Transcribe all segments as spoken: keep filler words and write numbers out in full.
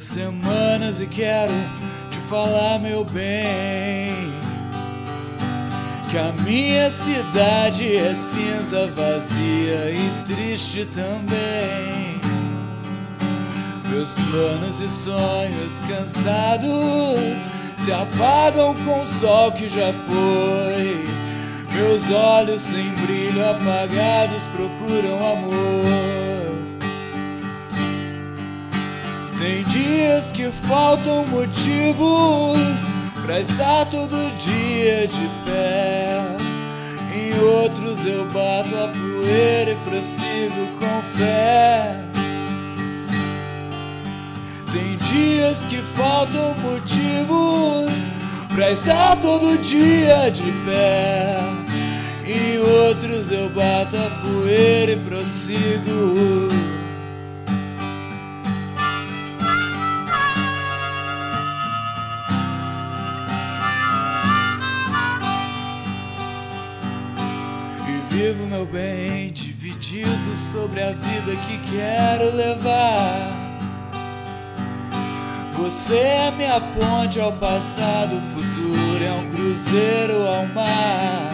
semanas e quero te falar, meu bem, que a minha cidade é cinza, vazia e triste também. Meus planos e sonhos cansados se apagam com o sol que já foi. Meus olhos sem brilho apagados procuram amor. Tem dias que faltam motivos pra estar todo dia de pé. Em outros eu bato a poeira e prossigo com fé. Tem dias que faltam motivos pra estar todo dia de pé. Em outros eu bato a poeira e prossigo. Vivo, meu bem, dividido sobre a vida que quero levar. Você é minha ponte ao passado, o futuro é um cruzeiro ao mar.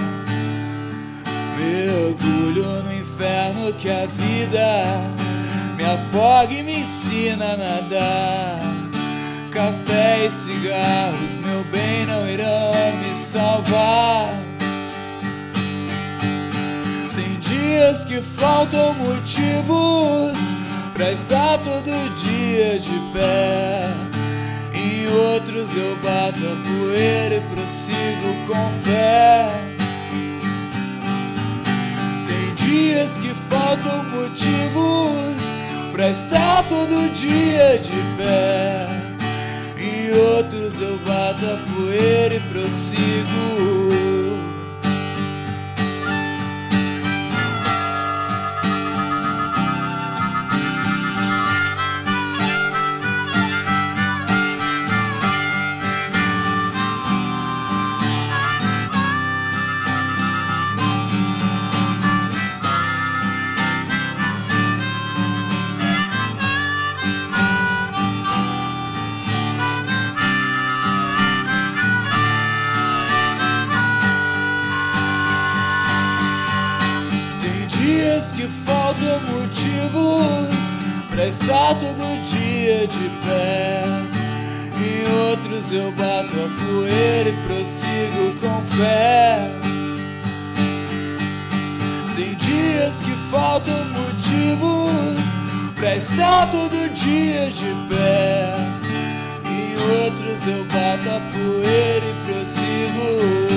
Mergulho no inferno que a vida me afoga e me ensina a nadar. Café e cigarros, meu bem, não irão me salvar. Dias que faltam motivos pra estar todo dia de pé. Em outros eu bato a poeira e prossigo com fé. Tem dias que faltam motivos pra estar todo dia de pé. Em outros eu bato a poeira e prossigo. Dias que faltam motivos pra estar todo dia de pé. Em outros eu bato a poeira e prossigo com fé. Tem dias que faltam motivos pra estar todo dia de pé. Em outros eu bato a poeira e prossigo.